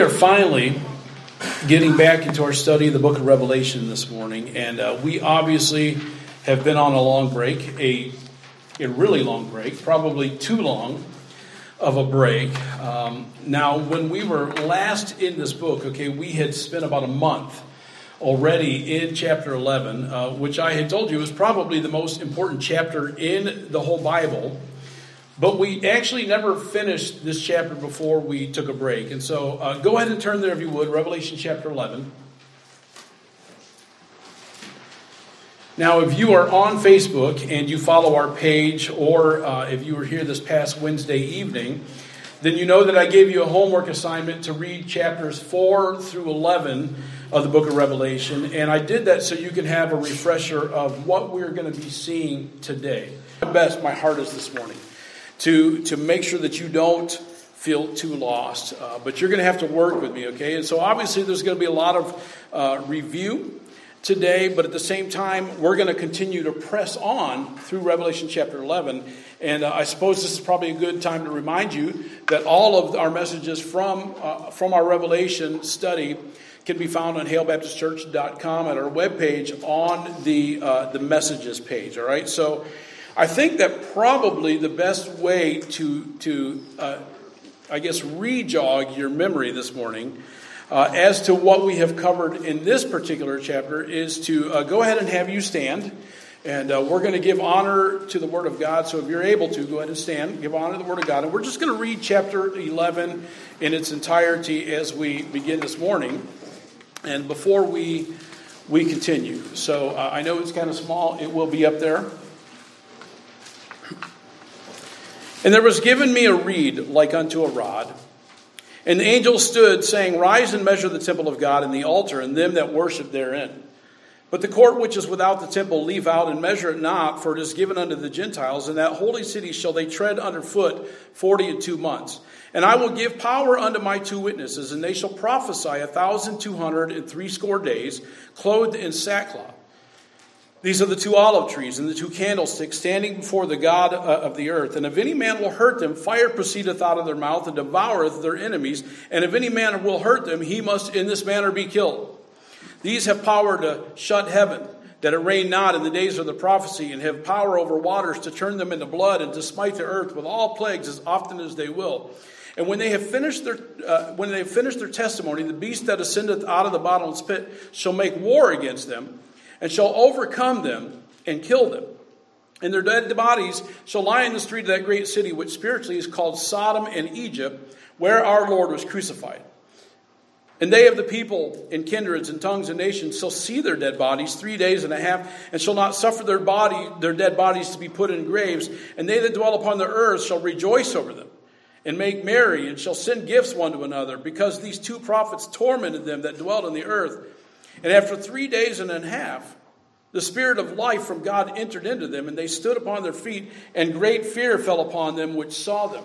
We are finally getting back into our study of the book of Revelation this morning, and we obviously have been on a long break, a really long break, probably too long of a break. Now, when we were last in this book, we had spent about a month already in chapter 11, which I had told you was probably the most important chapter in the whole Bible. But we actually never finished this chapter before we took a break. And so go ahead and turn there if you would, Revelation chapter 11. Now, if you are on Facebook and you follow our page, or if you were here this past Wednesday evening, then you know that I gave you a homework assignment to read chapters 4 through 11 of the book of Revelation. And I did that so you can have a refresher of what we're going to be seeing today. My heart is this morning to make sure that you don't feel too lost. But you're going to have to work with me, okay? And so obviously there's going to be a lot of review today, but at the same time, we're going to continue to press on through Revelation chapter 11. And I suppose this is probably a good time to remind you that all of our messages from our Revelation study can be found on halebaptistchurch.com at our webpage on the messages page, all right? So I think that probably the best way to re-jog your memory this morning as to what we have covered in this particular chapter is to go ahead and have you stand. And we're going to give honor to the Word of God. So if you're able to, go ahead and stand, give honor to the Word of God. And we're just going to read chapter 11 in its entirety as we begin this morning. And before we continue. So I know it's kind of small. It will be up there. And there was given me a reed like unto a rod. And the angel stood, saying, Rise and measure the temple of God and the altar, and them that worship therein. But the court which is without the temple leave out, and measure it not, for it is given unto the Gentiles. And that holy city shall they tread under foot 42 months. And I will give power unto my two witnesses, and they shall prophesy 1,260 days, clothed in sackcloth. These are the two olive trees and the two candlesticks standing before the God of the earth. And if any man will hurt them, fire proceedeth out of their mouth and devoureth their enemies. And if any man will hurt them, he must in this manner be killed. These have power to shut heaven, that it rain not in the days of the prophecy, and have power over waters to turn them into blood, and to smite the earth with all plagues as often as they will. And when they have finished their testimony, the beast that ascendeth out of the bottomless pit shall make war against them, and shall overcome them and kill them. And their dead bodies shall lie in the street of that great city, which spiritually is called Sodom and Egypt, where our Lord was crucified. And they of the people and kindreds and tongues and nations shall see their dead bodies 3 days and a half, and shall not suffer their dead bodies to be put in graves. And they that dwell upon the earth shall rejoice over them, and make merry, and shall send gifts one to another, because these two prophets tormented them that dwelt on the earth. And after 3 days and a half, the Spirit of life from God entered into them, and they stood upon their feet, and great fear fell upon them which saw them.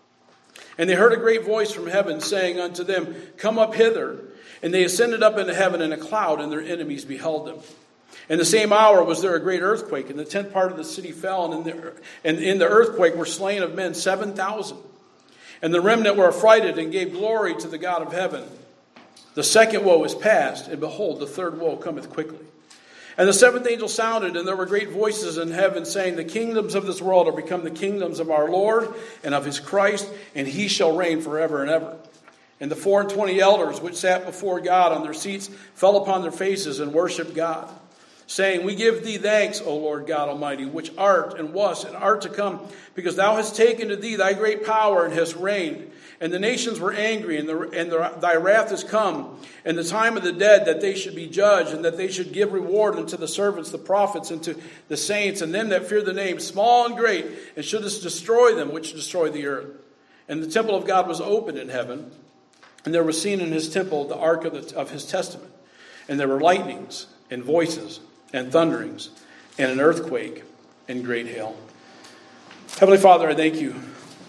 And they heard a great voice from heaven, saying unto them, Come up hither. And they ascended up into heaven in a cloud, and their enemies beheld them. In the same hour was there a great earthquake, and the 10th part of the city fell, and in the earthquake were slain of men 7,000. And the remnant were affrighted, and gave glory to the God of heaven. The second woe is past, and behold, the third woe cometh quickly. And the seventh angel sounded, and there were great voices in heaven, saying, The kingdoms of this world are become the kingdoms of our Lord and of his Christ, and he shall reign forever and ever. And the 24 elders which sat before God on their seats fell upon their faces and worshipped God, saying, We give thee thanks, O Lord God Almighty, which art and wast and art to come, because thou hast taken to thee thy great power and hast reigned. And the nations were angry, and thy wrath is come, and the time of the dead, that they should be judged, and that they should give reward unto the servants, the prophets, and to the saints, and them that fear the name, small and great, and shouldest destroy them which destroy the earth. And the temple of God was opened in heaven, and there was seen in his temple the ark of his testament. And there were lightnings, and voices, and thunderings, and an earthquake, and great hail. Heavenly Father, I thank you,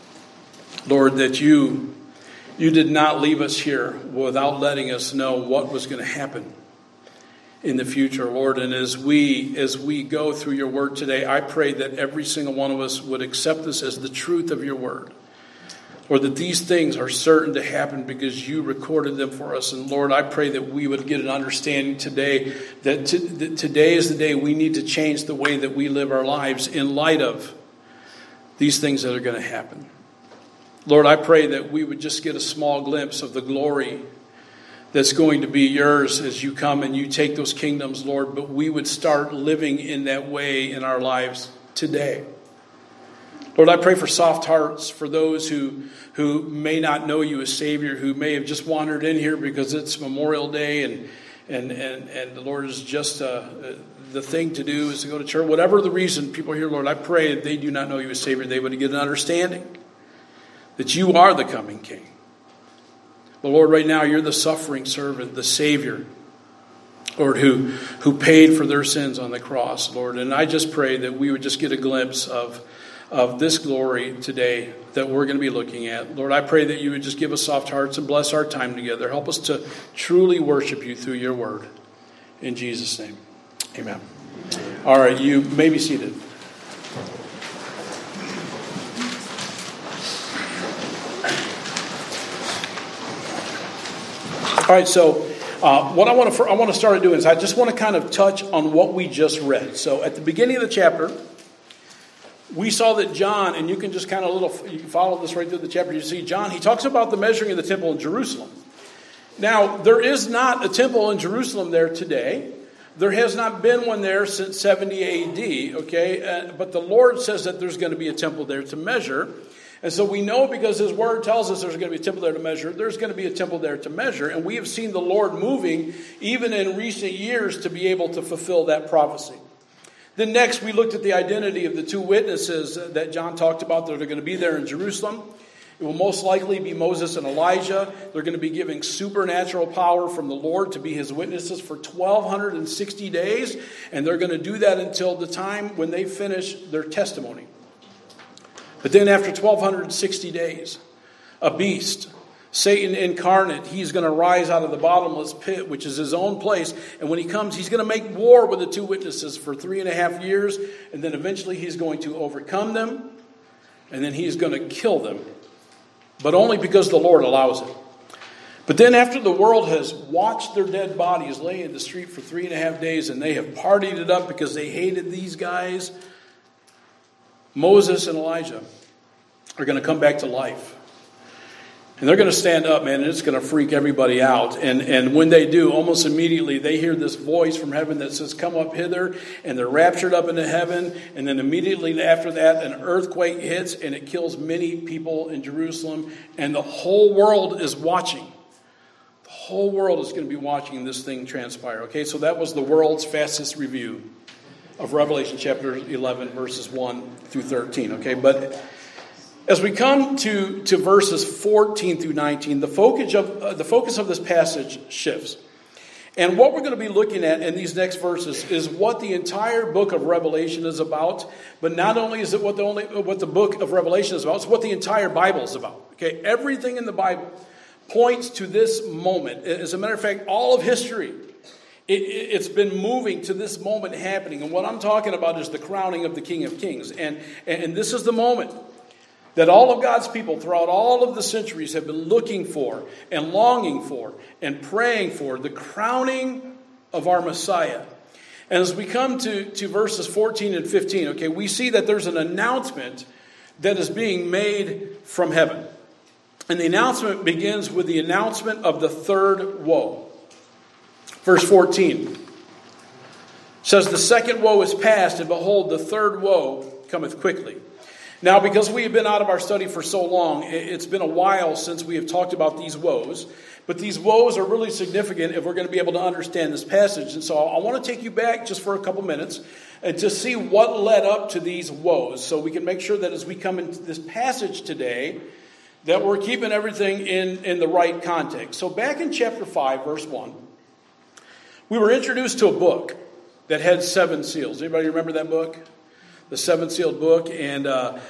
Lord, that you did not leave us here without letting us know what was going to happen in the future, Lord. And as we go through your word today, I pray that every single one of us would accept this as the truth of your word. or that these things are certain to happen because you recorded them for us. And Lord, I pray that we would get an understanding today that today is the day we need to change the way that we live our lives in light of these things that are going to happen. Lord, I pray that we would just get a small glimpse of the glory that's going to be yours as you come and you take those kingdoms, Lord, but we would start living in that way in our lives today. Lord, I pray for soft hearts for those who may not know you as Savior, who may have just wandered in here because it's Memorial Day and the Lord is just the thing to do is to go to church. Whatever the reason people are here, Lord, I pray that they do not know you as Savior, they would get an understanding that you are the coming King. But Lord, right now you're the suffering servant, the Savior, Lord, who paid for their sins on the cross, Lord. And I just pray that we would just get a glimpse of this glory today that we're going to be looking at. Lord, I pray that you would just give us soft hearts and bless our time together. Help us to truly worship you through your word. In Jesus' name, amen. All right, you may be seated. All right, so what I want to start doing is I just want to kind of touch on what we just read. So at the beginning of the chapter, we saw that John, and you can just kind of you can follow this right through the chapter. You see John, he talks about the measuring of the temple in Jerusalem. Now, there is not a temple in Jerusalem there today. There has not been one there since 70 A.D., okay? But the Lord says that there's going to be a temple there to measure. And so we know because his word tells us there's going to be a temple there to measure, there's going to be a temple there to measure. And we have seen the Lord moving even in recent years to be able to fulfill that prophecy. Then next we looked at the identity of the two witnesses that John talked about that are going to be there in Jerusalem. It will most likely be Moses and Elijah. They're going to be giving supernatural power from the Lord to be his witnesses for 1,260 days. And they're going to do that until the time when they finish their testimony. But then after 1,260 days, a beast, Satan incarnate, he's going to rise out of the bottomless pit, which is his own place. And when he comes, he's going to make war with the two witnesses for 3.5 years. And then eventually he's going to overcome them. And then he's going to kill them. But only because the Lord allows it. But then after the world has watched their dead bodies lay in the street for 3.5 days, and they have partied it up because they hated these guys, Moses and Elijah are going to come back to life. And they're going to stand up, man, and it's going to freak everybody out. And when they do, almost immediately, they hear this voice from heaven that says, come up hither. And they're raptured up into heaven. And then immediately after that, an earthquake hits, and it kills many people in Jerusalem. And the whole world is watching. The whole world is going to be watching this thing transpire. Okay, so that was the world's fastest review of Revelation chapter 11, verses 1 through 13. Okay, but as we come to verses 14 through 19, the focus of this passage shifts. And what we're going to be looking at in these next verses is what the entire book of Revelation is about. But not only is it what the book of Revelation is about, it's what the entire Bible is about. Okay, everything in the Bible points to this moment. As a matter of fact, all of history, it's been moving to this moment happening. And what I'm talking about is the crowning of the King of Kings. And this is the moment that all of God's people throughout all of the centuries have been looking for and longing for and praying for, the crowning of our Messiah. And as we come to verses 14 and 15, okay, we see that there's an announcement that is being made from heaven. And the announcement begins with the announcement of the third woe. Verse 14 says, the second woe is past, and behold, the third woe cometh quickly. Now, because we have been out of our study for so long, it's been a while since we have talked about these woes. But these woes are really significant if we're going to be able to understand this passage. And so I want to take you back just for a couple minutes and to see what led up to these woes, so we can make sure that as we come into this passage today, that we're keeping everything in the right context. So back in chapter 5, verse 1, we were introduced to a book that had 7 seals. Anybody remember that book? The 7-sealed book. And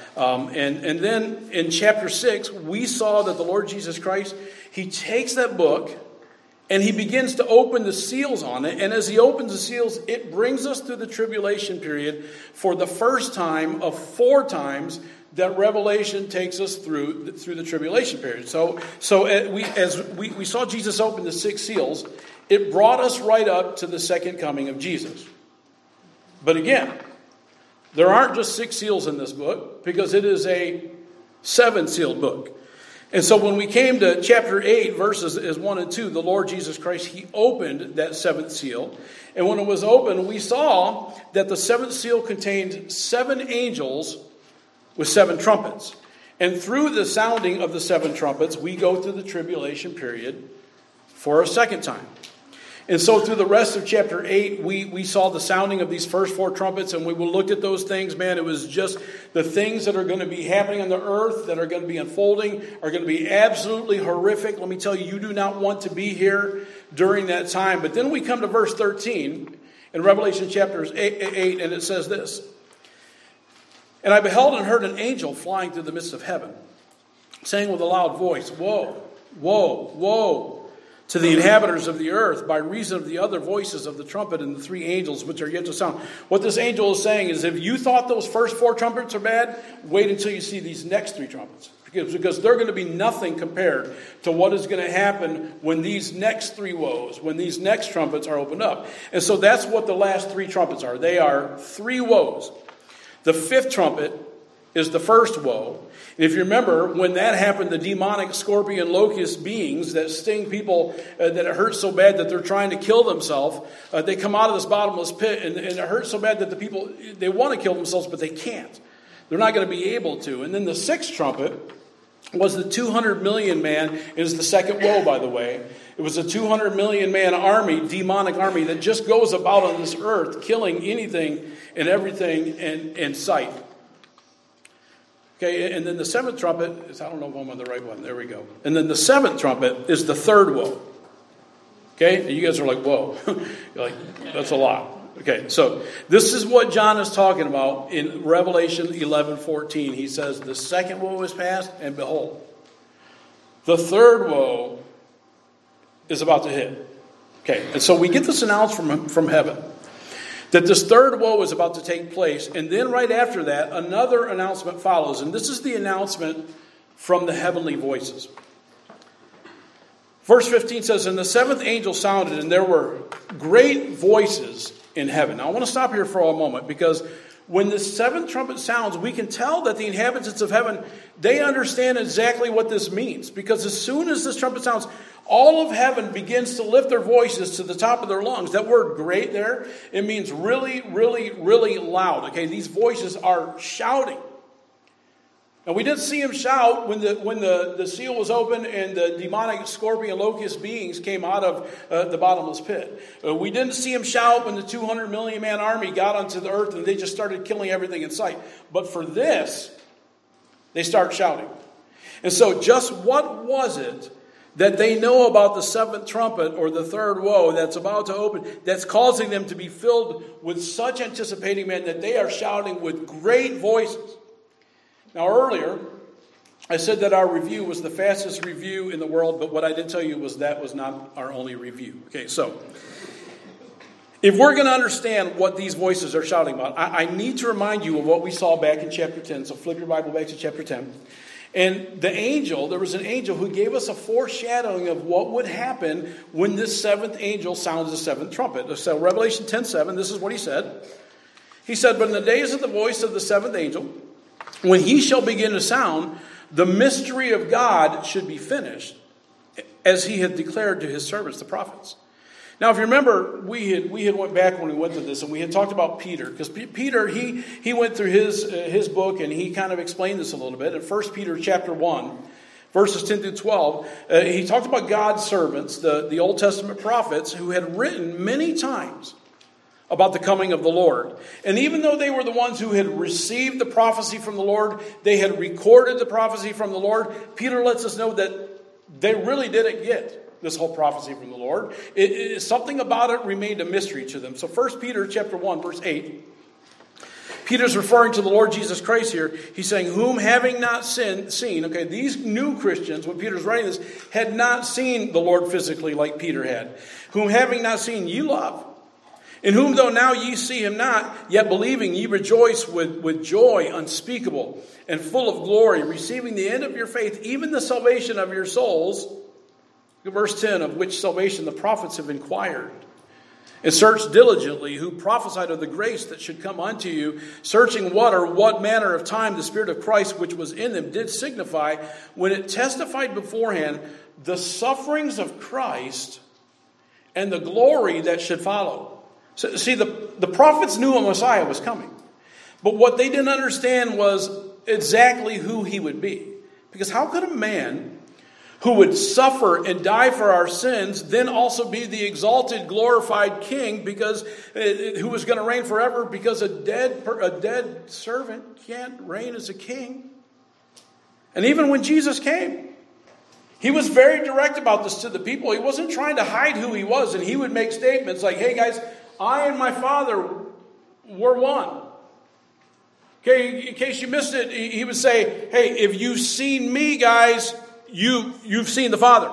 then in chapter 6, we saw that the Lord Jesus Christ, he takes that book and he begins to open the seals on it. And as he opens the seals, it brings us through the tribulation period for the first time of 4 times that Revelation takes us through the tribulation period. So we saw Jesus open the 6 seals, it brought us right up to the second coming of Jesus. But again, there aren't just 6 seals in this book, because it is a 7-sealed book. And so when we came to chapter 8, verses 1 and 2, the Lord Jesus Christ, he opened that 7th seal. And when it was opened, we saw that the 7th seal contained 7 angels with 7 trumpets. And through the sounding of the 7 trumpets, we go through the tribulation period for a second time. And so through the rest of chapter 8, we saw the sounding of these first 4 trumpets, and we looked at those things. Man, it was just the things that are going to be happening on the earth, that are going to be unfolding, are going to be absolutely horrific. Let me tell you, you do not want to be here during that time. But then we come to verse 13 in Revelation chapter 8, and it says this: "And I beheld and heard an angel flying through the midst of heaven, saying with a loud voice, Woe, woe, woe, to the inhabitants of the earth, by reason of the other voices of the trumpet and the 3 angels which are yet to sound." What this angel is saying is, if you thought those first 4 trumpets are bad, wait until you see these next 3 trumpets. Because they're going to be nothing compared to what is going to happen when these next 3 woes, when these next trumpets are opened up. And so that's what the last 3 trumpets are. They are 3 woes. The 5th trumpet is the first woe. And if you remember, when that happened, the demonic scorpion locust beings that sting people, that it hurts so bad that they're trying to kill themselves, they come out of this bottomless pit, and it hurts so bad that the people, they want to kill themselves, but they can't. They're not going to be able to. And then the 6th trumpet was the 200 million man. It is the second woe, by the way. It was a 200 million man army, demonic army, that just goes about on this earth, killing anything and everything in sight. Okay, and then the 7th trumpet is, I don't know if I'm on the right one. There we go. And then the 7th trumpet is the third woe. Okay, and you guys are like, whoa. You're like, that's a lot. Okay, so this is what John is talking about in Revelation 11:14. He says, the second woe is past, and behold, the third woe is about to hit. Okay, and so we get this announcement from heaven that this third woe is about to take place. And then right after that, another announcement follows. And this is the announcement from the heavenly voices. Verse 15 says, "And the 7th angel sounded, and there were great voices in heaven." Now I want to stop here for a moment, because when the 7th trumpet sounds, we can tell that the inhabitants of heaven, they understand exactly what this means. Because as soon as this trumpet sounds, all of heaven begins to lift their voices to the top of their lungs. That word great there, it means really, really, really loud. Okay, these voices are shouting. Now we didn't see them shout when the seal was open and the demonic scorpion locust beings came out of the bottomless pit. We didn't see them shout when the 200 million man army got onto the earth and they just started killing everything in sight. But for this, they start shouting. And so just what was it that they know about the 7th trumpet or the third woe that's about to open, that's causing them to be filled with such anticipating, man, that they are shouting with great voices? Now earlier, I said that our review was the fastest review in the world, but what I did tell you was that was not our only review. Okay, so if we're going to understand what these voices are shouting about, I need to remind you of what we saw back in chapter 10. So flip your Bible back to chapter 10. And there was an angel who gave us a foreshadowing of what would happen when this 7th angel sounds the 7th trumpet. So Revelation 10:7, this is what he said. He said, "But in the days of the voice of the 7th angel, when he shall begin to sound, the mystery of God should be finished, as he had declared to his servants, the prophets." Now, if you remember, we had went back when we went through this, and we had talked about Peter, because Peter, he went through his book, and he kind of explained this a little bit. In 1 Peter chapter 1, verses 10 through 12, he talked about God's servants, the Old Testament prophets, who had written many times about the coming of the Lord. And even though they were the ones who had received the prophecy from the Lord, they had recorded the prophecy from the Lord, Peter lets us know that they really didn't get this whole prophecy from the Lord. Something about it remained a mystery to them. So 1 Peter chapter 1, verse 8, Peter's referring to the Lord Jesus Christ here. He's saying, "Whom having not seen," okay, these new Christians, when Peter's writing this, had not seen the Lord physically like Peter had. "Whom having not seen, ye love, In whom though now ye see him not, yet believing ye rejoice with joy unspeakable and full of glory, receiving the end of your faith, even the salvation of your souls. Verse 10, of which salvation the prophets have inquired, and searched diligently, who prophesied of the grace that should come unto you, searching what manner of time the Spirit of Christ which was in them did signify, when it testified beforehand the sufferings of Christ and the glory that should follow. So, see, the prophets knew a Messiah was coming. But what they didn't understand was exactly who he would be. Because how could a man who would suffer and die for our sins then also be the exalted, glorified king who was going to reign forever? Because a dead servant can't reign as a king. And even when Jesus came, he was very direct about this to the people. He wasn't trying to hide who he was. And he would make statements like, hey guys, I and my Father were one. Okay, in case you missed it, he would say, hey, if you've seen me, guys, you've seen the Father.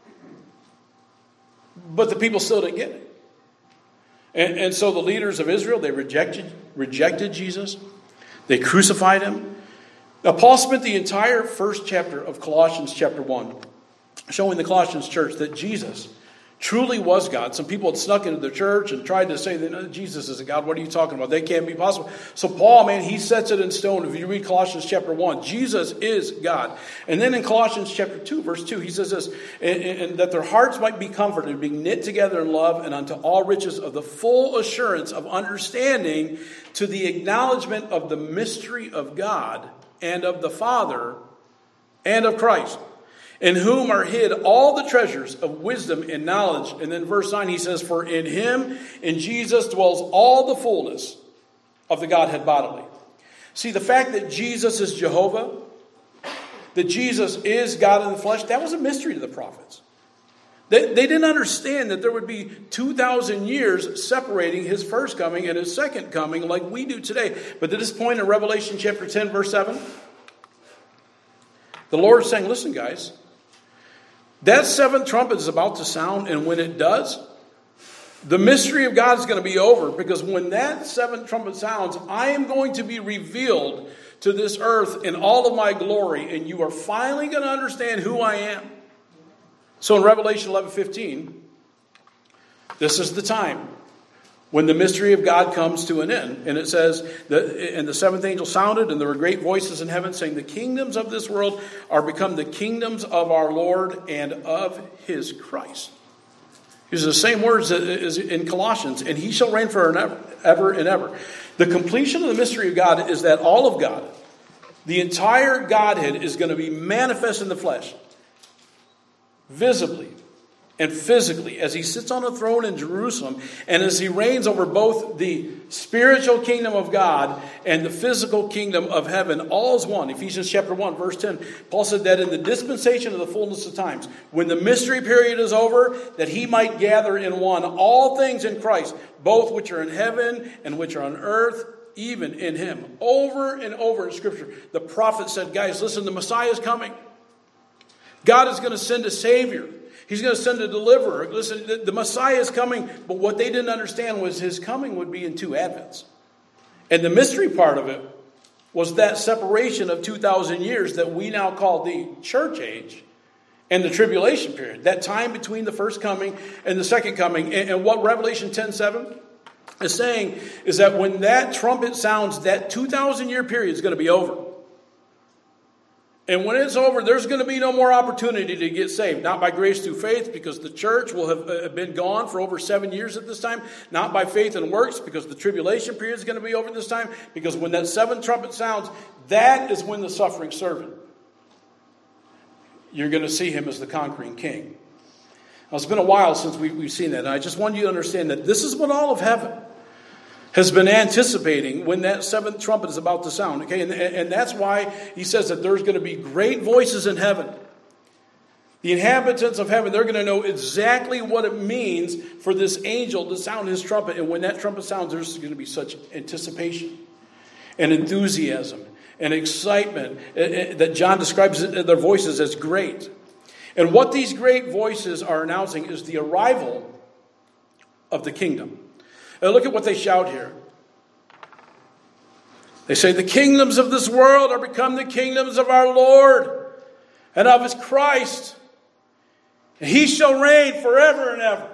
But the people still didn't get it. And so the leaders of Israel, they rejected Jesus. They crucified him. Now, Paul spent the entire first chapter of Colossians chapter 1 showing the Colossians church that Jesus truly was God. Some people had snuck into the church and tried to say that Jesus isn't God. What are you talking about? They can't be possible. So Paul, man, he sets it in stone. If you read Colossians chapter 1, Jesus is God. And then in Colossians chapter 2, verse 2, he says this, and that their hearts might be comforted, being knit together in love, and unto all riches of the full assurance of understanding, to the acknowledgement of the mystery of God and of the Father and of Christ, in whom are hid all the treasures of wisdom and knowledge. And then verse 9, he says, for in him, in Jesus, dwells all the fullness of the Godhead bodily. See, the fact that Jesus is Jehovah, that Jesus is God in the flesh, that was a mystery to the prophets. They didn't understand that there would be 2,000 years separating his first coming and his second coming like we do today. But at this point in Revelation chapter 10, verse 7, the Lord is saying, listen, guys, that seventh trumpet is about to sound, and when it does, the mystery of God is going to be over, because when that seventh trumpet sounds, I am going to be revealed to this earth in all of my glory, and you are finally going to understand who I am. So in Revelation 11:15, this is the time when the mystery of God comes to an end. And it says, and the seventh angel sounded, and there were great voices in heaven saying, the kingdoms of this world are become the kingdoms of our Lord and of his Christ. These are the same words as in Colossians. And he shall reign forever and ever. The completion of the mystery of God is that all of God, the entire Godhead, is going to be manifest in the flesh, visibly and physically, as he sits on a throne in Jerusalem, and as he reigns over both the spiritual kingdom of God and the physical kingdom of heaven, all is one. Ephesians chapter 1, verse 10, Paul said that in the dispensation of the fullness of times, when the mystery period is over, that he might gather in one all things in Christ, both which are in heaven and which are on earth, even in him. Over and over in Scripture, the prophet said, guys, listen, the Messiah is coming. God is going to send a Savior. He's going to send a deliverer. Listen, the Messiah is coming, but what they didn't understand was his coming would be in two advents. And the mystery part of it was that separation of 2,000 years that we now call the church age and the tribulation period. That time between the first coming and the second coming. And what Revelation 10:7 is saying is that when that trumpet sounds, that 2,000 year period is going to be over. And when it's over, there's going to be no more opportunity to get saved. Not by grace through faith, because the church will have been gone for over 7 years at this time. Not by faith and works, because the tribulation period is going to be over this time. Because when that seventh trumpet sounds, that is when the suffering servant, you're going to see him as the conquering king. Now, it's been a while since we've seen that. And I just want you to understand that this is what all of heaven has been anticipating when that seventh trumpet is about to sound. Okay, and that's why he says that there's going to be great voices in heaven. The inhabitants of heaven, they're going to know exactly what it means for this angel to sound his trumpet. And when that trumpet sounds, there's going to be such anticipation and enthusiasm and excitement that John describes their voices as great. And what these great voices are announcing is the arrival of the kingdom. Look at what they shout here. They say, the kingdoms of this world are become the kingdoms of our Lord and of his Christ. And he shall reign forever and ever.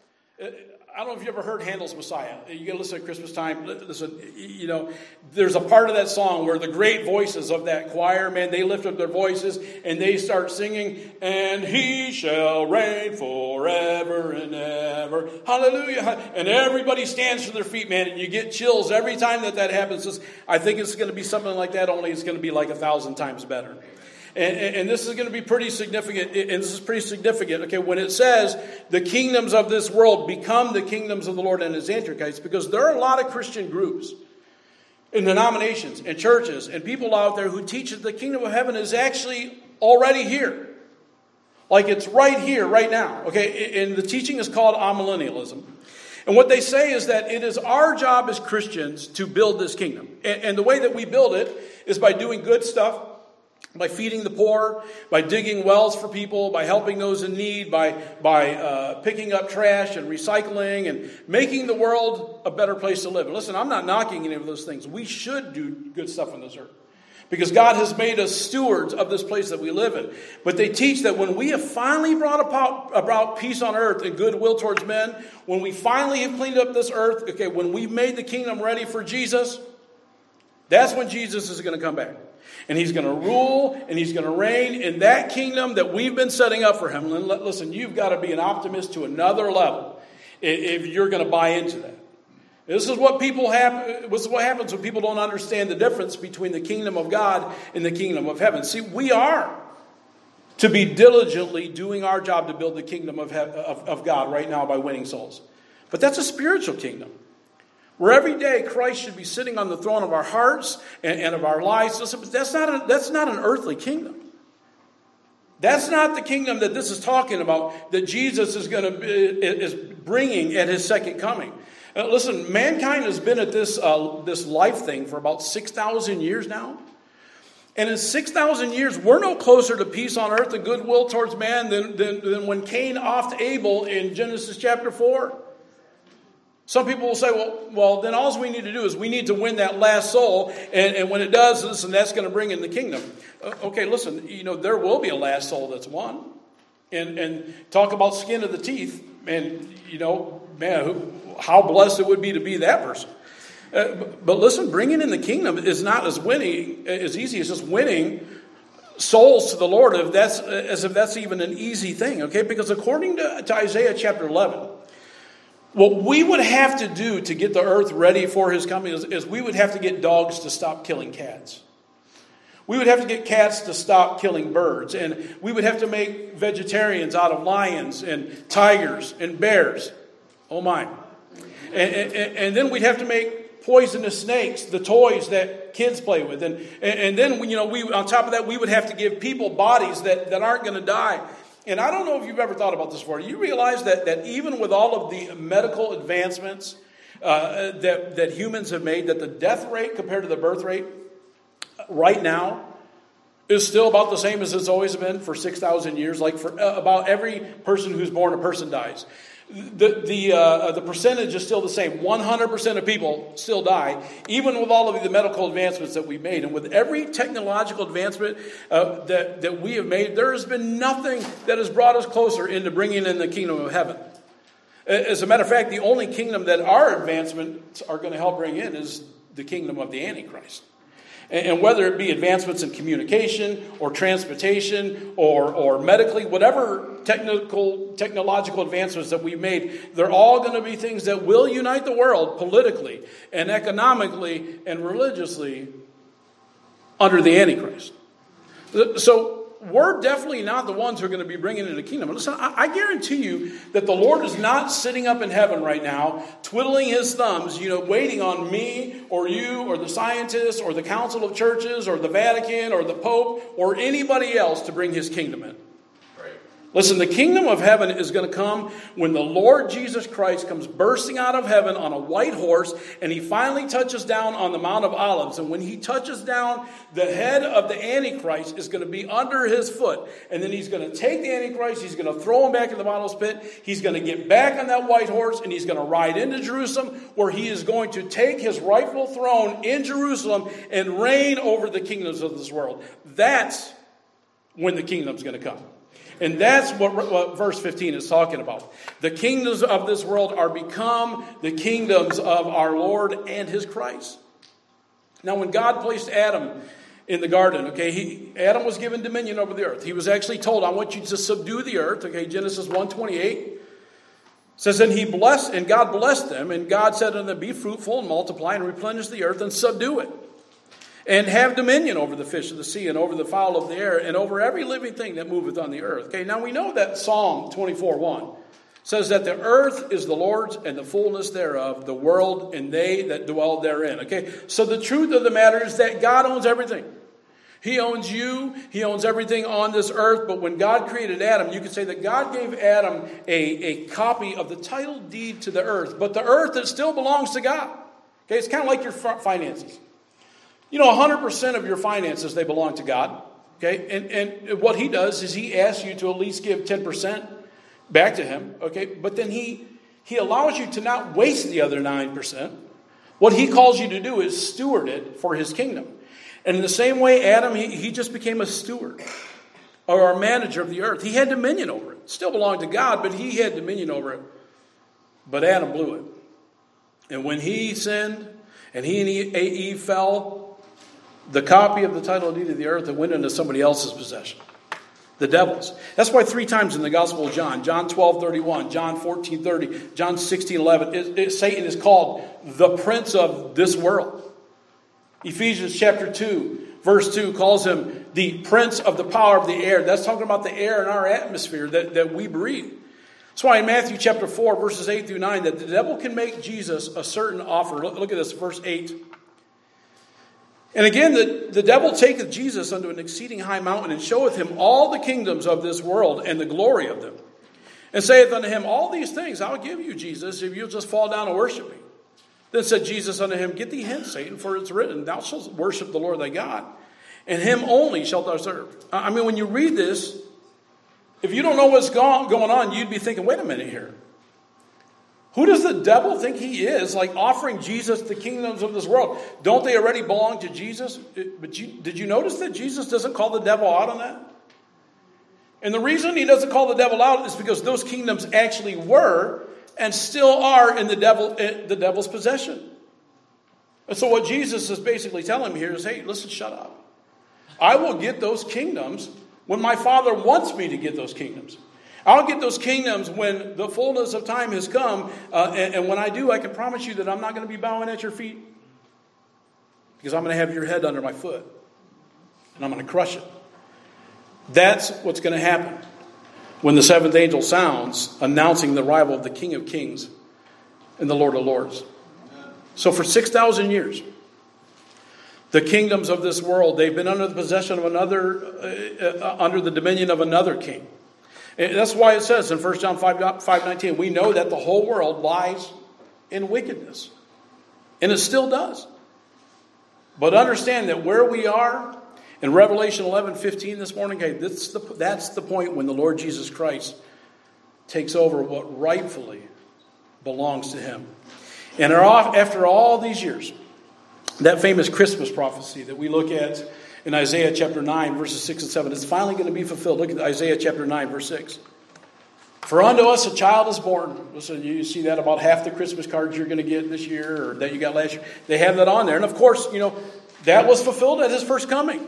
I don't know if you ever heard Handel's Messiah. You got to listen at Christmas time. Listen, there's a part of that song where the great voices of that choir, man, they lift up their voices and they start singing, and he shall reign forever and ever. Hallelujah. And everybody stands to their feet, man, and you get chills every time that happens. I think it's going to be something like that, only it's going to be like 1,000 times better. And this is going to be pretty significant. And this is pretty significant. Okay, when it says the kingdoms of this world become the kingdoms of the Lord and his Antichrist, because there are a lot of Christian groups and denominations and churches and people out there who teach that the kingdom of heaven is actually already here. Like it's right here, right now. Okay, and the teaching is called amillennialism. And what they say is that it is our job as Christians to build this kingdom. And the way that we build it is by doing good stuff, by feeding the poor, by digging wells for people, by helping those in need, by picking up trash and recycling and making the world a better place to live. And listen, I'm not knocking any of those things. We should do good stuff on this earth because God has made us stewards of this place that we live in. But they teach that when we have finally brought about peace on earth and goodwill towards men, when we finally have cleaned up this earth, okay, when we've made the kingdom ready for Jesus, that's when Jesus is going to come back. And he's going to rule and he's going to reign in that kingdom that we've been setting up for him. And listen, you've got to be an optimist to another level if you're going to buy into that. This is what happens when people don't understand the difference between the kingdom of God and the kingdom of heaven. See, we are to be diligently doing our job to build the kingdom of God right now by winning souls. But that's a spiritual kingdom, where every day Christ should be sitting on the throne of our hearts and of our lives. Listen, but that's not an earthly kingdom. That's not the kingdom that this is talking about, that Jesus is bringing at his second coming. Listen, mankind has been at this life thing for about 6,000 years now. And in 6,000 years, we're no closer to peace on earth and goodwill towards man than when Cain offed Abel in Genesis chapter 4. Some people will say, well, then all we need to do is we need to win that last soul. And when it does, listen, that's going to bring in the kingdom. Okay, listen, there will be a last soul that's won. And talk about skin of the teeth. And, how blessed it would be to be that person. But listen, bringing in the kingdom is not as easy as just winning souls to the Lord, as if that's even an easy thing. Okay, because according to Isaiah chapter 11, what we would have to do to get the earth ready for his coming is we would have to get dogs to stop killing cats. We would have to get cats to stop killing birds. And we would have to make vegetarians out of lions and tigers and bears. Oh my. And then we'd have to make poisonous snakes, the toys that kids play with. And then, we on top of that, we would have to give people bodies that aren't going to die. And I don't know if you've ever thought about this before. You realize that even with all of the medical advancements that humans have made, that the death rate compared to the birth rate right now is still about the same as it's always been for 6,000 years. Like for about every person who's born, a person dies. The percentage is still the same. 100% of people still die, even with all of the medical advancements that we've made. And with every technological advancement that we have made, there has been nothing that has brought us closer into bringing in the kingdom of heaven. As a matter of fact, the only kingdom that our advancements are going to help bring in is the kingdom of the Antichrist. And whether it be advancements in communication or transportation or medically, whatever technological advancements that we've made, they're all going to be things that will unite the world politically and economically and religiously under the Antichrist. So we're definitely not the ones who are going to be bringing in the kingdom. Listen, I guarantee you that the Lord is not sitting up in heaven right now, twiddling his thumbs, waiting on me or you or the scientists or the Council of Churches or the Vatican or the Pope or anybody else to bring his kingdom in. Right. Listen, the kingdom of heaven is going to come when the Lord Jesus Christ comes bursting out of heaven on a white horse, and he finally touches down on the Mount of Olives. And when he touches down, the head of the Antichrist is going to be under his foot. And then he's going to take the Antichrist, he's going to throw him back in the bottomless pit, he's going to get back on that white horse, and he's going to ride into Jerusalem, where he is going to take his rightful throne in Jerusalem and reign over the kingdoms of this world. That's when the kingdom's going to come. And that's what verse 15 is talking about. The kingdoms of this world are become the kingdoms of our Lord and his Christ. Now, when God placed Adam in the garden, Adam was given dominion over the earth. He was actually told, I want you to subdue the earth. Genesis 1:28 says, and God blessed them, and God said unto them, be fruitful and multiply and replenish the earth and subdue it. And have dominion over the fish of the sea, and over the fowl of the air, and over every living thing that moveth on the earth. Now we know that Psalm 24:1 says that the earth is the Lord's, and the fullness thereof, the world, and they that dwell therein. So the truth of the matter is that God owns everything. He owns you. He owns everything on this earth. But when God created Adam, you could say that God gave Adam a copy of the title deed to the earth. But the earth, it still belongs to God. It's kind of like your finances. 100% of your finances, they belong to God. And what he does is he asks you to at least give 10% back to him. But then he allows you to not waste the other 9%. What he calls you to do is steward it for his kingdom. And in the same way, Adam, he just became a steward or a manager of the earth. He had dominion over it. It still belonged to God, but he had dominion over it. But Adam blew it. And when he sinned and he and Eve fell, the copy of the title deed of the earth, it went into somebody else's possession. The devil's. That's why 3 times in the Gospel of John 12:31, John 14:30, John 16:11, Satan is called the prince of this world. Ephesians chapter 2, verse 2 calls him the prince of the power of the air. That's talking about the air in our atmosphere that we breathe. That's why in Matthew chapter 4, verses 8 through 9, that the devil can make Jesus a certain offer. Look at this, verse 8. And again, the devil taketh Jesus unto an exceeding high mountain, and showeth him all the kingdoms of this world and the glory of them. And saith unto him, all these things I'll give you, Jesus, if you'll just fall down and worship me. Then said Jesus unto him, get thee hence, Satan, for it's written, thou shalt worship the Lord thy God, and him only shalt thou serve. When you read this, if you don't know what's going on, you'd be thinking, wait a minute here. Who does the devil think he is, like offering Jesus the kingdoms of this world? Don't they already belong to Jesus? But did you notice that Jesus doesn't call the devil out on that? And the reason he doesn't call the devil out is because those kingdoms actually were and still are in the devil's possession. And so what Jesus is basically telling me here is, hey, listen, shut up. I will get those kingdoms when my Father wants me to get those kingdoms. I'll get those kingdoms when the fullness of time has come. And when I do, I can promise you that I'm not going to be bowing at your feet. Because I'm going to have your head under my foot. And I'm going to crush it. That's what's going to happen when the seventh angel sounds, announcing the arrival of the King of Kings and the Lord of Lords. So for 6,000 years, the kingdoms of this world, they've been under the possession of under the dominion of another king. And that's why it says in 1 John 5:19, we know that the whole world lies in wickedness. And it still does. But understand that where we are in Revelation 11:15 this morning, that's the point when the Lord Jesus Christ takes over what rightfully belongs to him. And after all these years, that famous Christmas prophecy that we look at in Isaiah chapter 9, verses 6 and 7, is finally going to be fulfilled. Look at Isaiah chapter 9, verse 6. For unto us a child is born. Listen, you see that about half the Christmas cards you're going to get this year or that you got last year. They have that on there. And of course, that was fulfilled at his first coming.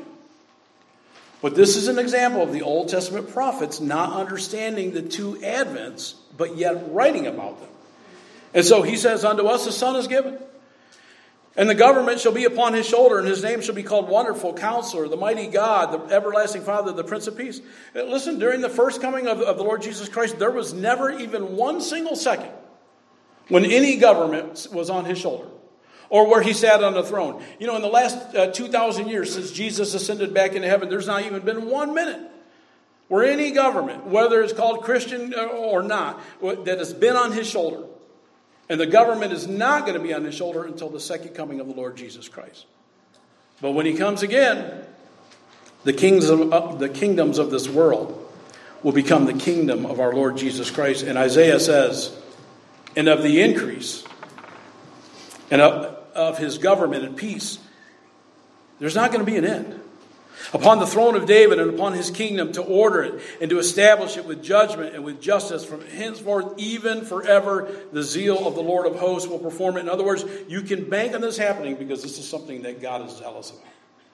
But this is an example of the Old Testament prophets not understanding the two advents, but yet writing about them. And so he says, unto us a son is given. And the government shall be upon his shoulder, and his name shall be called Wonderful Counselor, the Mighty God, the Everlasting Father, the Prince of Peace. Listen, during the first coming of the Lord Jesus Christ, there was never even one single second when any government was on his shoulder or where he sat on the throne. In the last 2,000 years since Jesus ascended back into heaven, there's not even been 1 minute where any government, whether it's called Christian or not, that has been on his shoulder. And the government is not going to be on his shoulder until the second coming of the Lord Jesus Christ. But when he comes again, the kingdoms of this world will become the kingdom of our Lord Jesus Christ. And Isaiah says, and of the increase and of his government and peace, there's not going to be an end. Upon the throne of David and upon his kingdom, to order it and to establish it with judgment and with justice from henceforth even forever, the zeal of the Lord of hosts will perform it. In other words, you can bank on this happening because this is something that God is zealous about.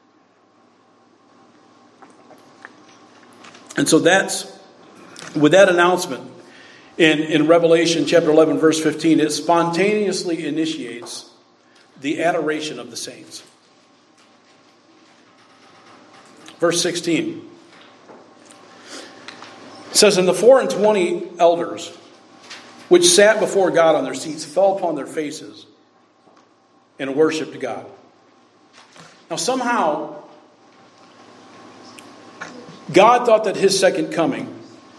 And so with that announcement in Revelation chapter 11, verse 15, it spontaneously initiates the adoration of the saints. Verse 16 says, and the 24 elders which sat before God on their seats fell upon their faces and worshipped God. Now somehow, God thought that his second coming,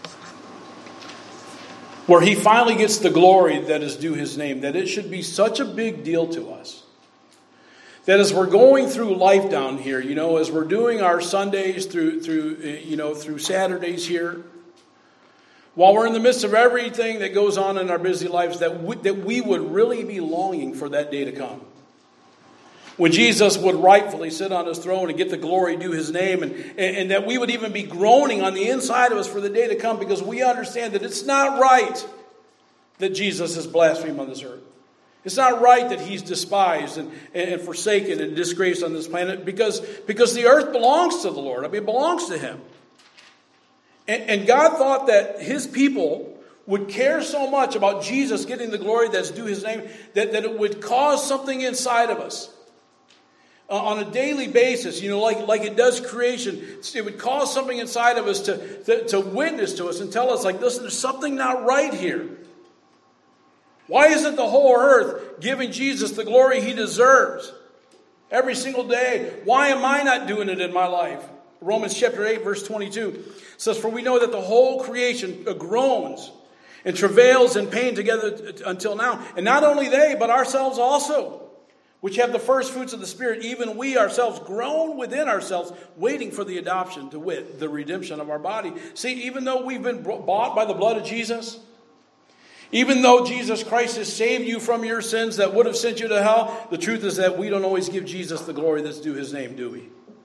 where he finally gets the glory that is due his name, that it should be such a big deal to us. That as we're going through life down here, as we're doing our Sundays through Saturdays here, while we're in the midst of everything that goes on in our busy lives, that we would really be longing for that day to come. When Jesus would rightfully sit on his throne and get the glory due his name, and that we would even be groaning on the inside of us for the day to come, because we understand that it's not right that Jesus is blasphemed on this earth. It's not right that he's despised and forsaken and disgraced on this planet because the earth belongs to the Lord. It belongs to him. And God thought that his people would care so much about Jesus getting the glory that's due his name that it would cause something inside of us. On a daily basis, like it does creation, it would cause something inside of us to witness to us and tell us, listen, there's something not right here. Why isn't the whole earth giving Jesus the glory he deserves every single day? Why am I not doing it in my life? Romans chapter 8, verse 22 says, for we know that the whole creation groans and travails in pain together until now. And not only they, but ourselves also, which have the first fruits of the Spirit, even we ourselves groan within ourselves, waiting for the adoption, to wit, the redemption of our body. See, even though we've been bought by the blood of Jesus, even though Jesus Christ has saved you from your sins that would have sent you to hell, the truth is that we don't always give Jesus the glory that's due his name, do we?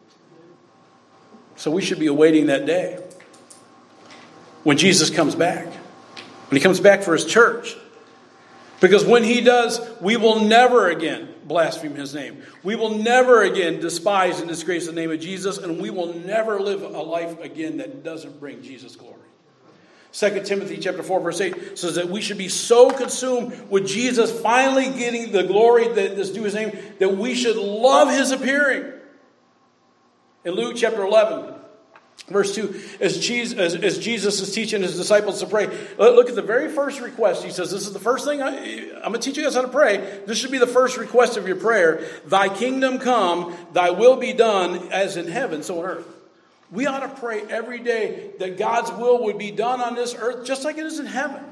So we should be awaiting that day when Jesus comes back. When he comes back for his church. Because when he does, we will never again blaspheme his name. We will never again despise and disgrace the name of Jesus. And we will never live a life again that doesn't bring Jesus glory. 2 Timothy chapter 4, verse 8 says that we should be so consumed with Jesus finally getting the glory that is due his name that we should love his appearing. In Luke chapter 11, verse 2, as Jesus is teaching his disciples to pray, look at the very first request. He says, this is the first thing, I'm going to teach you guys how to pray. This should be the first request of your prayer. Thy kingdom come, thy will be done as in heaven, so on earth. We ought to pray every day that God's will would be done on this earth just like it is in heaven.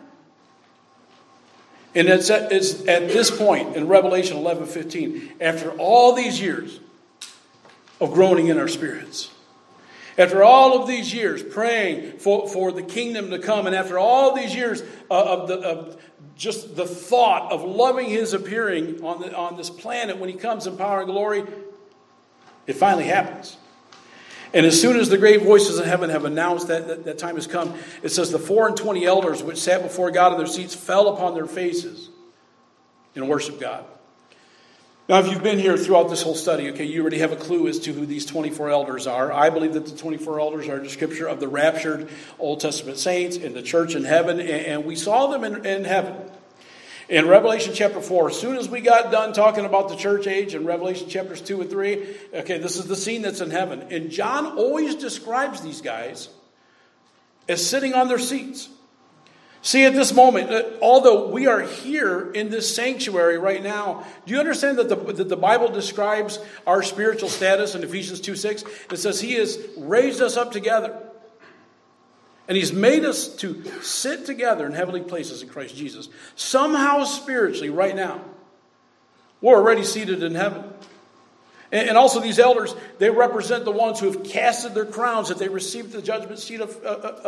And it's at this point in Revelation 11:15, after all these years of groaning in our spirits, after all of these years praying for the kingdom to come, and after all these years of just the thought of loving his appearing on this planet when he comes in power and glory, it finally happens. And as soon as the great voices in heaven have announced that time has come, it says the 24 elders which sat before God in their seats fell upon their faces and worshiped God. Now, if you've been here throughout this whole study, okay, you already have a clue as to who these 24 elders are. I believe that the 24 elders are a description of the raptured Old Testament saints in the church in heaven, and we saw them in heaven. In Revelation chapter 4, as soon as we got done talking about the church age in Revelation chapters 2 and 3, okay, this is the scene that's in heaven. And John always describes these guys as sitting on their seats. See, at this moment, although we are here in this sanctuary right now, do you understand that the Bible describes our spiritual status in Ephesians 2:6? It says he has raised us up together. And he's made us to sit together in heavenly places in Christ Jesus. Somehow spiritually, right now, we're already seated in heaven. And also these elders, they represent the ones who have casted their crowns, that they received the judgment seat of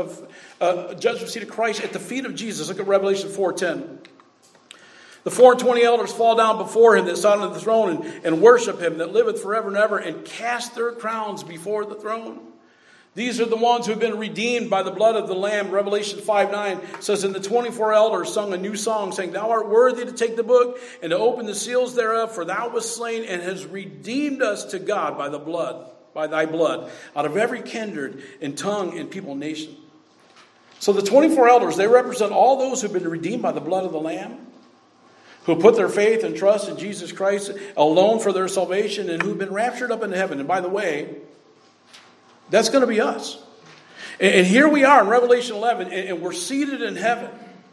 Christ at the feet of Jesus. Look at Revelation 4:10. The 24 elders fall down before him that sat on the throne and worship him that liveth forever and ever, and cast their crowns before the throne. These are the ones who have been redeemed by the blood of the Lamb. Revelation 5:9 says, and the 24 elders sung a new song, saying, Thou art worthy to take the book and to open the seals thereof, for thou wast slain and hast redeemed us to God by thy blood, out of every kindred and tongue and people and nation. So the 24 elders, they represent all those who have been redeemed by the blood of the Lamb, who put their faith and trust in Jesus Christ alone for their salvation, and who've been raptured up into heaven. And by the way, that's going to be us. And here we are in Revelation 11, and we're seated in heaven.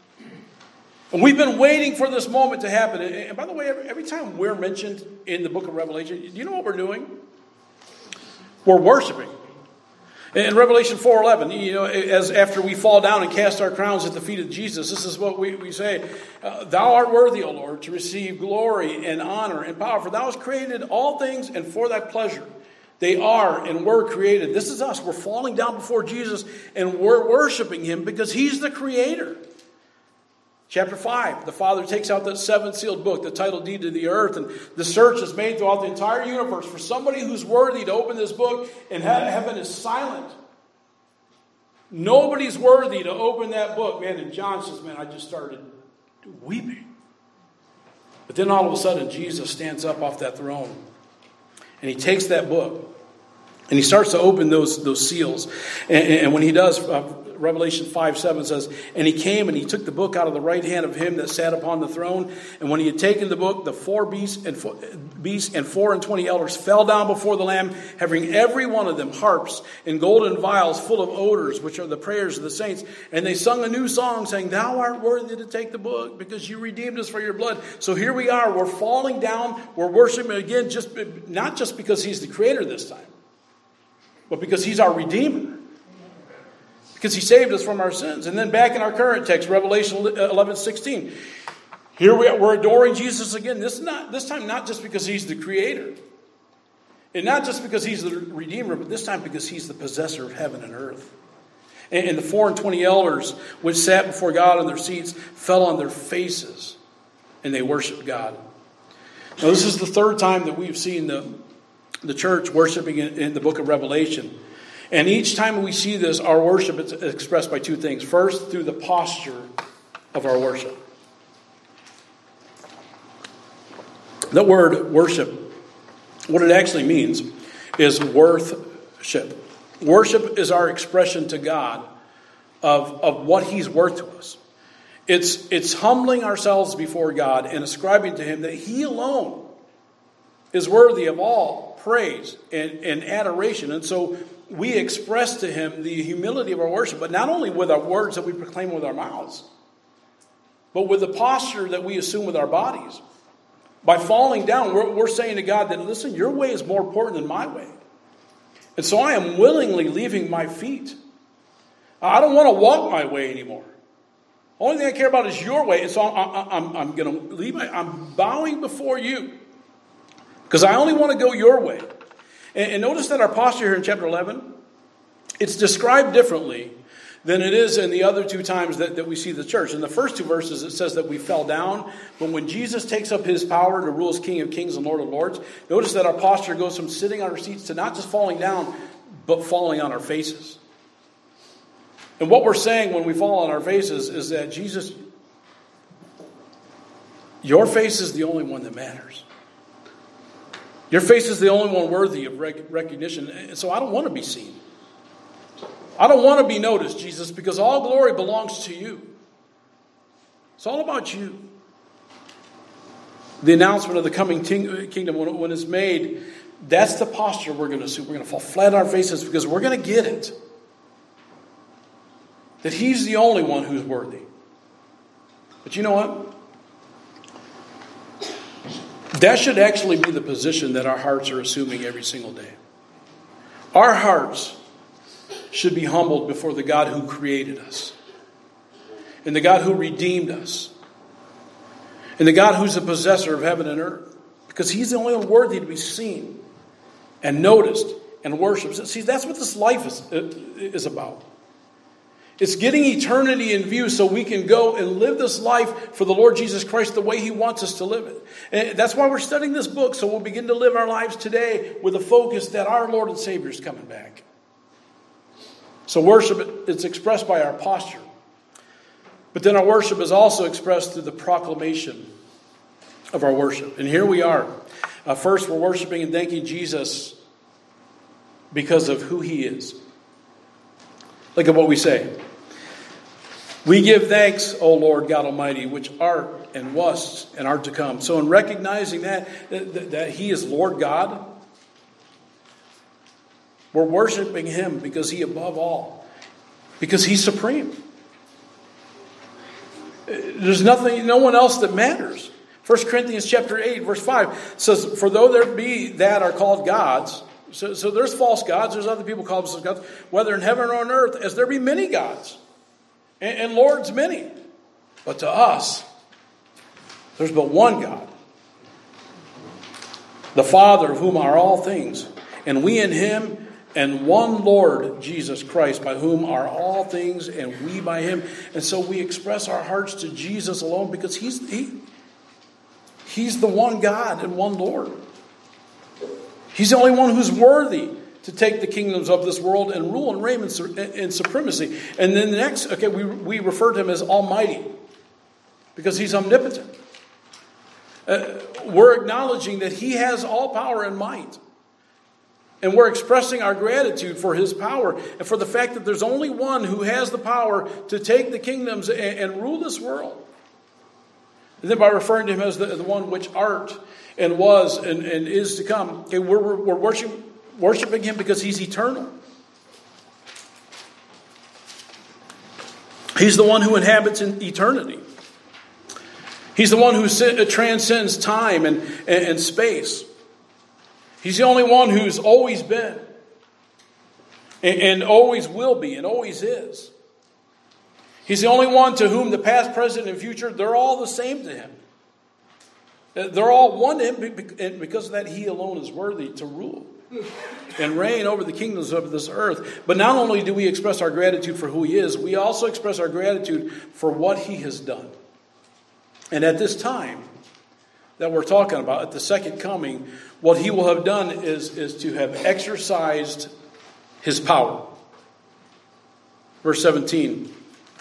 And we've been waiting for this moment to happen. And by the way, every time we're mentioned in the book of Revelation, do you know what we're doing? We're worshiping. In Revelation 4:11, as after we fall down and cast our crowns at the feet of Jesus, this is what we say. Thou art worthy, O Lord, to receive glory and honor and power. For thou hast created all things, and for thy pleasure they are and were created. This is us. We're falling down before Jesus, and we're worshiping him because he's the creator. Chapter 5, the Father takes out that seven sealed book, the title deed to the earth, and the search is made throughout the entire universe for somebody who's worthy to open this book, and heaven is silent. Nobody's worthy to open that book. Man, and John says, man, I just started weeping. But then all of a sudden, Jesus stands up off that throne, and he takes that book, and he starts to open those seals. And when he does, Revelation 5:7 says, and he came and he took the book out of the right hand of him that sat upon the throne. And when he had taken the book, the four beasts and 24 elders fell down before the Lamb, having every one of them harps and golden vials full of odors, which are the prayers of the saints. And they sung a new song, saying, Thou art worthy to take the book, because you redeemed us for your blood. So here we are. We're falling down. We're worshiping again, not just because he's the creator this time, but because he's our redeemer. Because he saved us from our sins. And then back in our current text, Revelation 11:16. Here we're adoring Jesus again. This time not just because he's the creator. And not just because he's the redeemer, but this time because he's the possessor of heaven and earth. And the 24 elders, which sat before God on their seats, fell on their faces. And they worshiped God. Now this is the third time that we've seen the church worshiping in the book of Revelation. And each time we see this, our worship is expressed by two things. First, through the posture of our worship. The word worship, what it actually means is worthship. Worship is our expression to God of what he's worth to us. It's humbling ourselves before God and ascribing to him that he alone is worthy of all praise and adoration. And so we express to him the humility of our worship, but not only with our words that we proclaim with our mouths, but with the posture that we assume with our bodies. By falling down, we're saying to God that, listen, your way is more important than my way. And so I am willingly leaving my feet. I don't want to walk my way anymore. Only thing I care about is your way. And so I'm going to leave I'm bowing before you, because I only want to go your way. And notice that our posture here in chapter 11, it's described differently than it is in the other two times that we see the church. In the first two verses, it says that we fell down. But when Jesus takes up his power to rule as King of Kings and Lord of Lords, notice that our posture goes from sitting on our seats to not just falling down, but falling on our faces. And what we're saying when we fall on our faces is that, Jesus, your face is the only one that matters. Your face is the only one worthy of recognition. And so I don't want to be seen. I don't want to be noticed, Jesus, because all glory belongs to you. It's all about you. The announcement of the coming kingdom, when it's made, that's the posture we're going to assume. We're going to fall flat on our faces because we're going to get it. That he's the only one who's worthy. But you know what? That should actually be the position that our hearts are assuming every single day. Our hearts should be humbled before the God who created us, and the God who redeemed us, and the God who's the possessor of heaven and earth, because he's the only one worthy to be seen and noticed and worshipped. See, that's what this life is about. It's getting eternity in view so we can go and live this life for the Lord Jesus Christ the way he wants us to live it. And that's why we're studying this book, so we'll begin to live our lives today with a focus that our Lord and Savior is coming back. So worship, it's expressed by our posture. But then our worship is also expressed through the proclamation of our worship. And here we are. First, we're worshiping and thanking Jesus because of who he is. Look at what we say. We give thanks, O Lord God Almighty, which art and was and are to come. So in recognizing that he is Lord God, we're worshiping him because he above all, because he's supreme. There's no one else that matters. 1 Corinthians chapter 8, verse 5 says, for though there be that are called gods, so there's false gods, there's other people called themselves gods, whether in heaven or on earth, as there be many gods, and lords many. But to us, there's but one God, the Father of whom are all things, and we in him, and one Lord, Jesus Christ, by whom are all things, and we by him. And so we express our hearts to Jesus alone because he's the one God and one Lord. He's the only one who's worthy to take the kingdoms of this world and rule and reign in supremacy. And then the next, we refer to him as Almighty because he's omnipotent. We're acknowledging that he has all power and might. And we're expressing our gratitude for his power and for the fact that there's only one who has the power to take the kingdoms and rule this world. And then by referring to him as the one which art and was and is to come, we're worshiping him because he's eternal. He's the one who inhabits in eternity. He's the one who transcends time and space. He's the only one who's always been and always will be and always is. He's the only one to whom the past, present, and future, they're all the same to him. They're all one to him, and because of that, he alone is worthy to rule and reign over the kingdoms of this earth. But not only do we express our gratitude for who he is, we also express our gratitude for what he has done. And at this time that we're talking about, at the second coming, what he will have done is to have exercised his power. Verse 17